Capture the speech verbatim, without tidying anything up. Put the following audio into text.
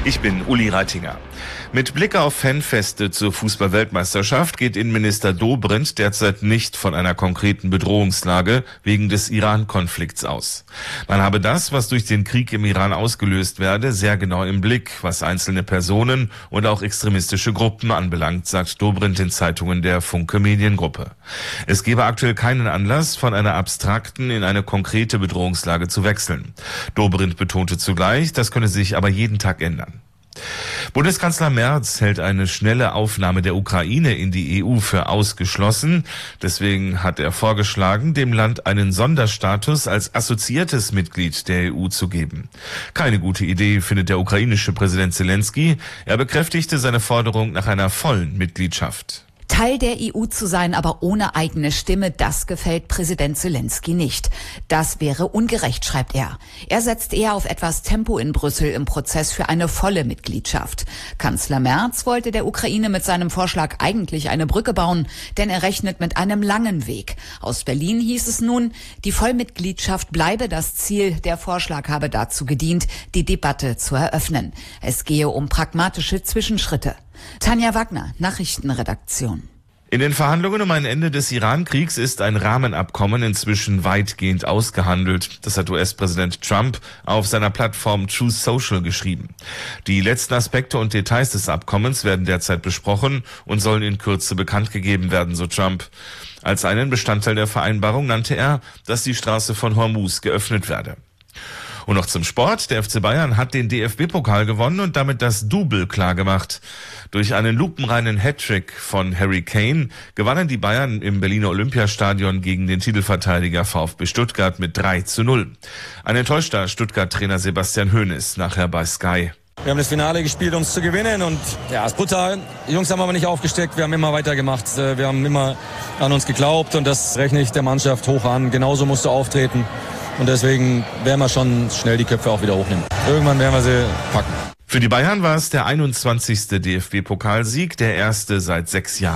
Ich bin Uli Reitinger. Mit Blick auf Fanfeste zur Fußball-Weltmeisterschaft geht Innenminister Dobrindt derzeit nicht von einer konkreten Bedrohungslage wegen des Iran-Konflikts aus. Man habe das, was durch den Krieg im Iran ausgelöst werde, sehr genau im Blick, was einzelne Personen und auch extremistische Gruppen anbelangt, sagt Dobrindt in Zeitungen der Funke Mediengruppe. Es gebe aktuell keinen Anlass, von einer abstrakten in eine konkrete Bedrohungslage zu wechseln. Dobrindt betonte zugleich, das könne sich aber jeden Tag ändern. Bundeskanzler Merz hält eine schnelle Aufnahme der Ukraine in die E U für ausgeschlossen. Deswegen hat er vorgeschlagen, dem Land einen Sonderstatus als assoziiertes Mitglied der E U zu geben. Keine gute Idee, findet der ukrainische Präsident Zelensky. Er bekräftigte seine Forderung nach einer vollen Mitgliedschaft. Teil der E U zu sein, aber ohne eigene Stimme, das gefällt Präsident Zelensky nicht. Das wäre ungerecht, schreibt er. Er setzt eher auf etwas Tempo in Brüssel im Prozess für eine volle Mitgliedschaft. Kanzler Merz wollte der Ukraine mit seinem Vorschlag eigentlich eine Brücke bauen, denn er rechnet mit einem langen Weg. Aus Berlin hieß es nun, die Vollmitgliedschaft bleibe das Ziel. Der Vorschlag habe dazu gedient, die Debatte zu eröffnen. Es gehe um pragmatische Zwischenschritte. Tanja Wagner, Nachrichtenredaktion. In den Verhandlungen um ein Ende des Iran-Kriegs ist ein Rahmenabkommen inzwischen weitgehend ausgehandelt. Das hat U S-Präsident Trump auf seiner Plattform Truth Social geschrieben. Die letzten Aspekte und Details des Abkommens werden derzeit besprochen und sollen in Kürze bekannt gegeben werden, so Trump. Als einen Bestandteil der Vereinbarung nannte er, dass die Straße von Hormuz geöffnet werde. Und noch zum Sport. Der F C Bayern hat den D F B-Pokal gewonnen und damit das Double klargemacht. Durch einen lupenreinen Hattrick von Harry Kane gewannen die Bayern im Berliner Olympiastadion gegen den Titelverteidiger VfB Stuttgart mit drei zu null. Ein enttäuschter Stuttgart-Trainer Sebastian Hoeneß nachher bei Sky. Wir haben das Finale gespielt, um es zu gewinnen, und ja, es ist brutal. Die Jungs haben aber nicht aufgesteckt, wir haben immer weitergemacht, wir haben immer an uns geglaubt und das rechne ich der Mannschaft hoch an. Genauso musst du auftreten. Und deswegen werden wir schon schnell die Köpfe auch wieder hochnehmen. Irgendwann werden wir sie packen. Für die Bayern war es der einundzwanzigste D F B-Pokalsieg, der erste seit sechs Jahren.